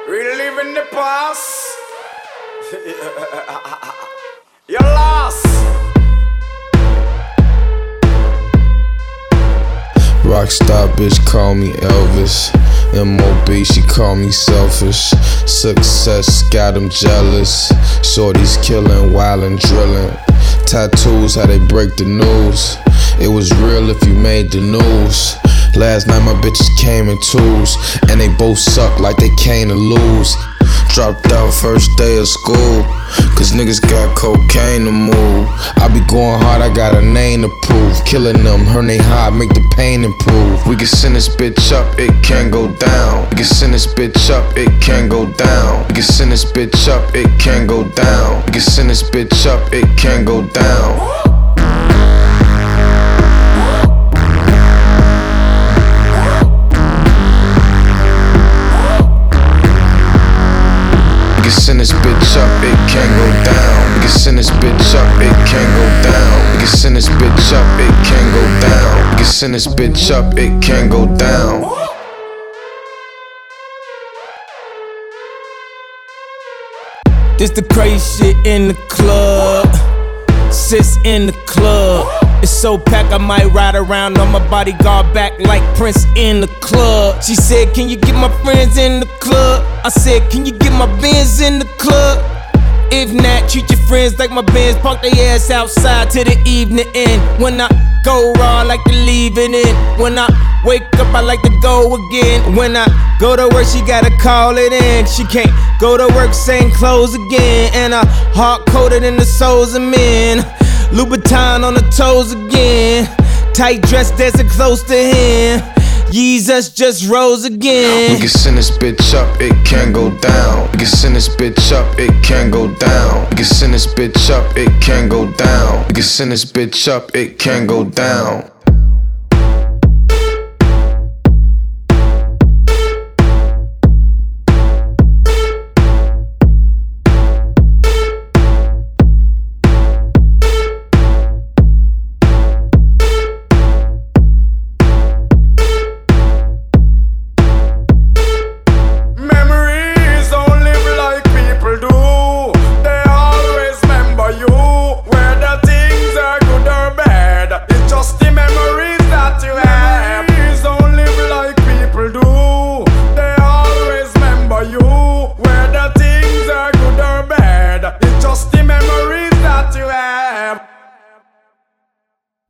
Reliving the past. You're lost. Rockstar bitch call me Elvis. MOB, she call me selfish. Success got 'em jealous. Shorties killing, wildin', drillin'. Tattoos, how they break the news. It was real if you made the news. Last night my bitches came in twos, and they both suck like they came to lose. Dropped out first day of school, cause niggas got cocaine to move. I be going hard, I got a name to prove. Killing them, her they high, make the pain improve. We can send this bitch up, it can go down. We can send this bitch up, it can go down. We can send this bitch up, it can go down. We can send this bitch up, it can go down. We can send this bitch up, it can go down. We can send this bitch up, it can go down. We can send this bitch up, it can go down. We can send this bitch up, it can go down. This the crazy shit in the club. Sis in the club. It's so packed I might ride around on my bodyguard back like Prince in the club. She said, can you get my friends in the club? I said, can you get my Benz in the club? If not, treat your friends like my Benz. Park their ass outside till the evening end. When I go raw, I like to leave it in. When I wake up, I like to go again. When I go to work, she gotta call it in. She can't go to work, same clothes again. And I hard-coded in the souls of men. Louboutin on the toes again. Tight dress dancing close to him. Jesus just rose again. We can send this bitch up, it can go down. We can send this bitch up, it can go down. We can send this bitch up, it can go down. We can send this bitch up, it can go down.